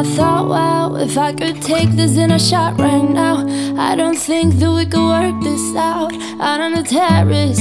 thought, wow, if I could take this in a shot right now, I don't think that we could work this out on the terrace.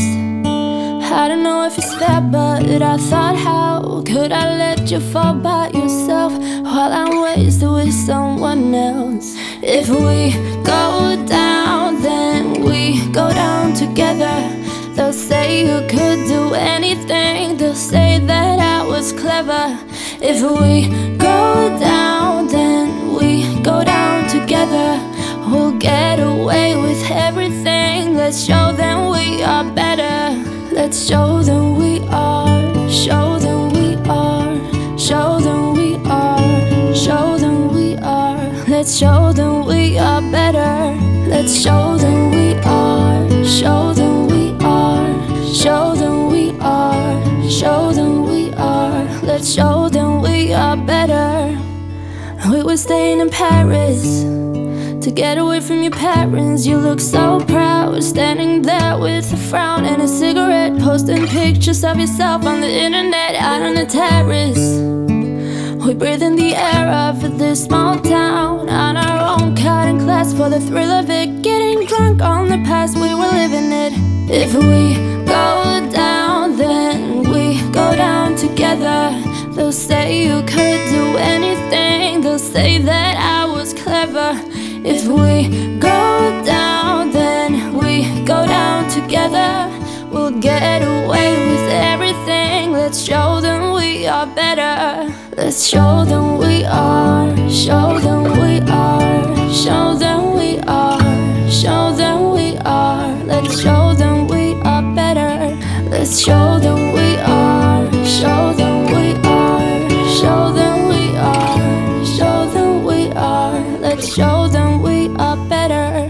I don't know if it's fair, but I thought, how could I let you fall by yourself while I'm wasted with someone else? If we go down, then we go down together. They'll say you could do anything, they'll say that I was clever. If we go down, then we go down together. We'll get away with everything. Let's show them we are better. Let's show them we are, show them we are, show them we are, show them we are. Let's show them we are better. Let's show them we are, show them we are, show them we are, show them we are. Let's show them we are better. We were staying in Paris to get away from your parents. You look so proud, standing there with a frown and a cigarette, posting pictures of yourself on the internet out on the terrace. We breathe in the air of this small town on our own, cutting class for the thrill of it, getting drunk on the past, we were living it. If we go down, then we go down together. They'll say you could do anything, they'll say that I was clever. If we go down, then we go down together. We'll get away with everything. Let's show them we are better. Let's show them we are, show them we are, show them we are, show them we are. Let's show them we are better. Let's show them we are, show them we are, show them we are, show them we are. Let's show them we are better.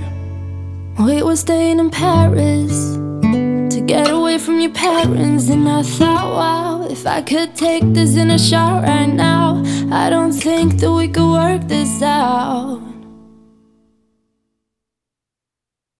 We were staying in Paris to get away from your parents, and I thought, wow, if I could take this in a shot right now, I don't think that we could work this out.